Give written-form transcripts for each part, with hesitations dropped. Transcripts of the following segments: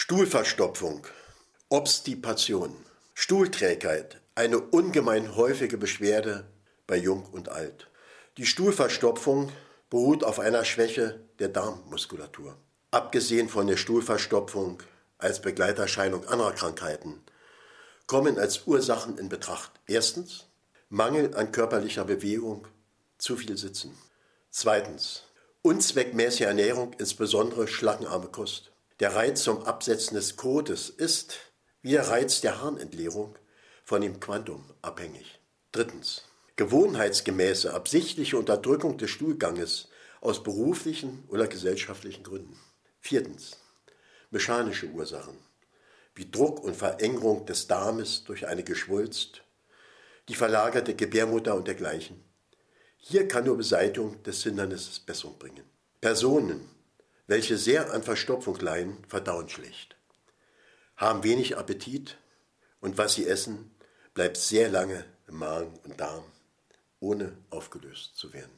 Stuhlverstopfung, Obstipation, Stuhlträgheit, eine ungemein häufige Beschwerde bei Jung und Alt. Die Stuhlverstopfung beruht auf einer Schwäche der Darmmuskulatur. Abgesehen von der Stuhlverstopfung als Begleiterscheinung anderer Krankheiten kommen als Ursachen in Betracht: erstens Mangel an körperlicher Bewegung, zu viel Sitzen. Zweitens unzweckmäßige Ernährung, insbesondere schlackenarme Kost. Der Reiz zum Absetzen des Kotes ist, wie der Reiz der Harnentleerung, von dem Quantum abhängig. Drittens gewohnheitsgemäße, absichtliche Unterdrückung des Stuhlganges aus beruflichen oder gesellschaftlichen Gründen. Viertens mechanische Ursachen, wie Druck und Verengung des Darmes durch eine Geschwulst, die verlagerte Gebärmutter und dergleichen. Hier kann nur Beseitigung des Hindernisses Besserung bringen. Personen, welche sehr an Verstopfung leiden, verdauen schlecht, haben wenig Appetit und was sie essen, bleibt sehr lange im Magen und Darm, ohne aufgelöst zu werden.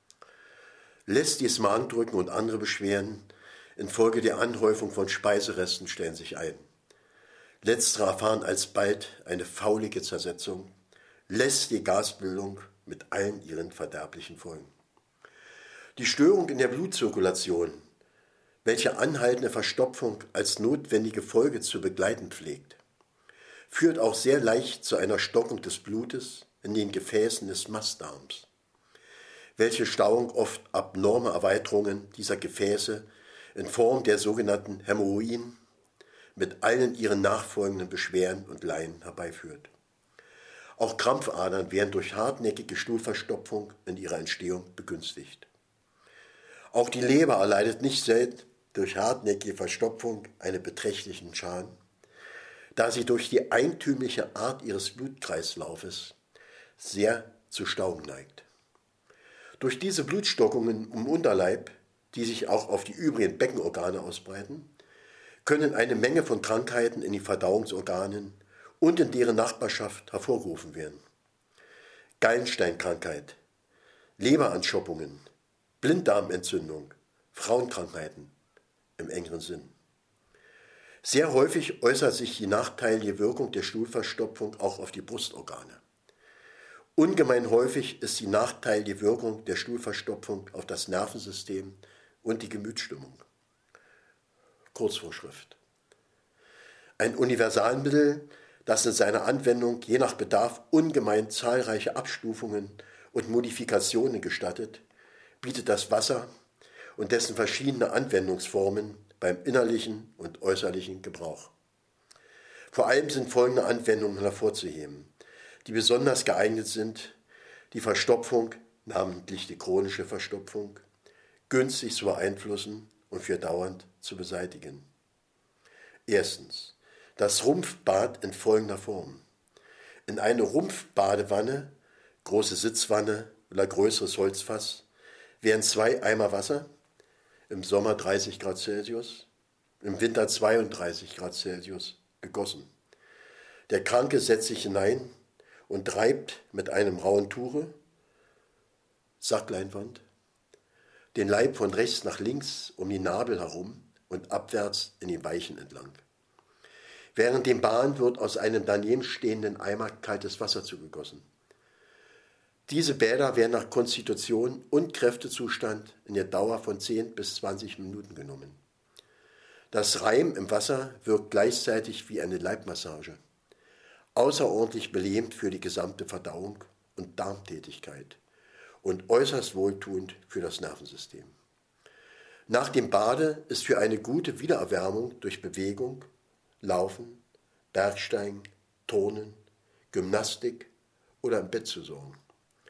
Lästiges Magendrücken und andere Beschwerden infolge der Anhäufung von Speiseresten stellen sich ein. Letztere erfahren alsbald eine faulige Zersetzung, lästige Gasbildung mit allen ihren verderblichen Folgen. Die Störung in der Blutzirkulation, welche anhaltende Verstopfung als notwendige Folge zu begleiten pflegt, führt auch sehr leicht zu einer Stockung des Blutes in den Gefäßen des Mastdarms, welche Stauung oft abnorme Erweiterungen dieser Gefäße in Form der sogenannten Hämorrhoiden mit allen ihren nachfolgenden Beschwerden und Leiden herbeiführt. Auch Krampfadern werden durch hartnäckige Stuhlverstopfung in ihrer Entstehung begünstigt. Auch die Leber erleidet nicht selten durch hartnäckige Verstopfung einen beträchtlichen Schaden, da sie durch die eigentümliche Art ihres Blutkreislaufes sehr zu Stauung neigt. Durch diese Blutstockungen im Unterleib, die sich auch auf die übrigen Beckenorgane ausbreiten, können eine Menge von Krankheiten in den Verdauungsorganen und in deren Nachbarschaft hervorgerufen werden. Gallensteinkrankheit, Leberanschopungen, Blinddarmentzündung, Frauenkrankheiten im engeren Sinn. Sehr häufig äußert sich die nachteilige Wirkung der Stuhlverstopfung auch auf die Brustorgane. Ungemein häufig ist die nachteilige Wirkung der Stuhlverstopfung auf das Nervensystem und die Gemütsstimmung. Kurzvorschrift. Ein Universalmittel, das in seiner Anwendung je nach Bedarf ungemein zahlreiche Abstufungen und Modifikationen gestattet, bietet das Wasser und dessen verschiedene Anwendungsformen beim innerlichen und äußerlichen Gebrauch. Vor allem sind folgende Anwendungen hervorzuheben, die besonders geeignet sind, die Verstopfung, namentlich die chronische Verstopfung, günstig zu beeinflussen und für dauernd zu beseitigen. Erstens das Rumpfbad in folgender Form. In eine Rumpfbadewanne, große Sitzwanne oder größeres Holzfass werden 2 Eimer Wasser, im Sommer 30 Grad Celsius, im Winter 32 Grad Celsius gegossen. Der Kranke setzt sich hinein und reibt mit einem rauen Tuche, Sackleinwand, den Leib von rechts nach links um die Nabel herum und abwärts in den Weichen entlang. Während dem Baden wird aus einem daneben stehenden Eimer kaltes Wasser zugegossen. Diese Bäder werden nach Konstitution und Kräftezustand in der Dauer von 10 bis 20 Minuten genommen. Das Reiben im Wasser wirkt gleichzeitig wie eine Leibmassage, außerordentlich belebend für die gesamte Verdauung und Darmtätigkeit und äußerst wohltuend für das Nervensystem. Nach dem Bade ist für eine gute Wiedererwärmung durch Bewegung, Laufen, Bergsteigen, Turnen, Gymnastik oder im Bett zu sorgen.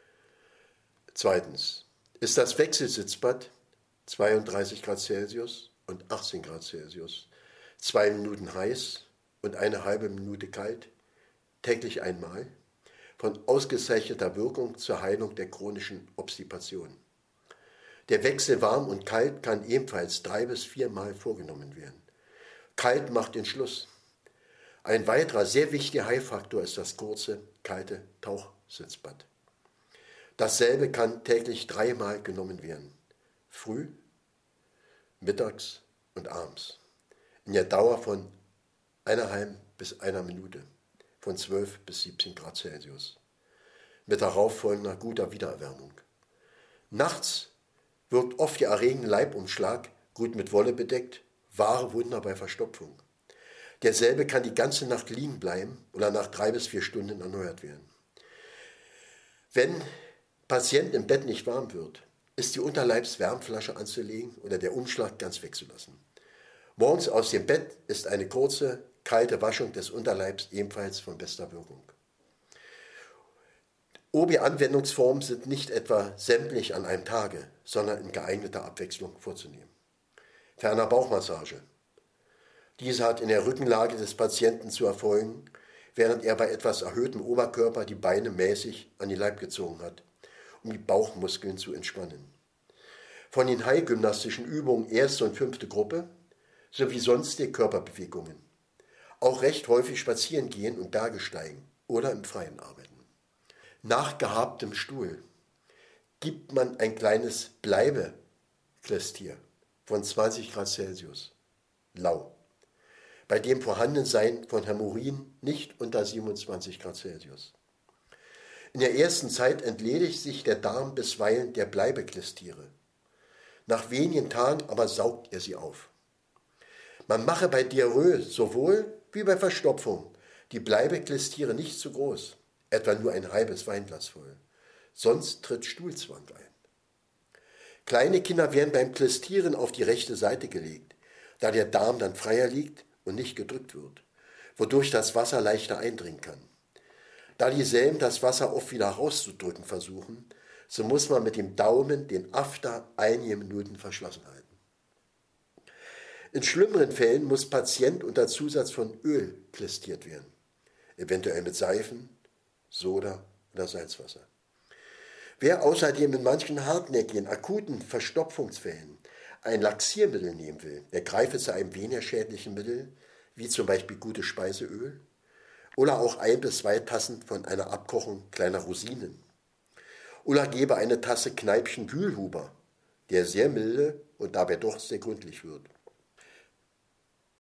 Zweitens ist das Wechselsitzbad 32 Grad Celsius und 18 Grad Celsius, 2 Minuten heiß und eine halbe Minute kalt, täglich einmal, von ausgezeichneter Wirkung zur Heilung der chronischen Obstipation. Der Wechsel warm und kalt kann ebenfalls 3 bis 4 Mal vorgenommen werden. Kalt macht den Schluss. Ein weiterer sehr wichtiger Heilfaktor ist das kurze, kalte Tauchsitzbad. Dasselbe kann täglich 3 Mal genommen werden. Früh, mittags und abends. in der Dauer von 1,5 bis 1 Minute, von 12 bis 17 Grad Celsius, mit darauffolgender guter Wiedererwärmung. Nachts wird oft der erregende Leibumschlag gut mit Wolle bedeckt, wahre Wunder bei Verstopfung. Derselbe kann die ganze Nacht liegen bleiben oder nach 3 bis 4 Stunden erneuert werden. Wenn Patient im Bett nicht warm wird, ist die Unterleibswärmflasche anzulegen oder der Umschlag ganz wegzulassen. Morgens aus dem Bett ist eine kurze, kalte Waschung des Unterleibs ebenfalls von bester Wirkung. Obige Anwendungsformen sind nicht etwa sämtlich an einem Tage, sondern in geeigneter Abwechslung vorzunehmen. Ferner Bauchmassage. Diese hat in der Rückenlage des Patienten zu erfolgen, während er bei etwas erhöhtem Oberkörper die Beine mäßig an den Leib gezogen hat, um die Bauchmuskeln zu entspannen. Von den heilgymnastischen Übungen 1. und 5. Gruppe sowie sonstige Körperbewegungen. Auch recht häufig spazieren gehen und Berge steigen oder im Freien arbeiten. Nach gehabtem Stuhl gibt man ein kleines Bleibeklistier von 20 Grad Celsius, lau, bei dem Vorhandensein von Hämorrhoiden nicht unter 27 Grad Celsius. In der ersten Zeit entledigt sich der Darm bisweilen der Bleibeklistiere. Nach wenigen Tagen aber saugt er sie auf. Man mache bei Diarrhoe sowohl wie bei Verstopfung die Bleibeklistiere nicht zu groß, etwa nur ein halbes Weinglas voll, sonst tritt Stuhlzwang ein. Kleine Kinder werden beim Klistieren auf die rechte Seite gelegt, da der Darm dann freier liegt und nicht gedrückt wird, wodurch das Wasser leichter eindringen kann. Da dieselben das Wasser oft wieder rauszudrücken versuchen, so muss man mit dem Daumen den After einige Minuten verschlossen halten. In schlimmeren Fällen muss Patient unter Zusatz von Öl klistiert werden, eventuell mit Seifen, Soda oder Salzwasser. Wer außerdem in manchen hartnäckigen, akuten Verstopfungsfällen ein Laxiermittel nehmen will, der greife zu einem weniger schädlichen Mittel, wie zum Beispiel gutes Speiseöl oder auch 1 bis 2 Tassen von einer Abkochung kleiner Rosinen. Oder gebe eine Tasse Kneipchen Wühlhuber, der sehr milde und dabei doch sehr gründlich wird.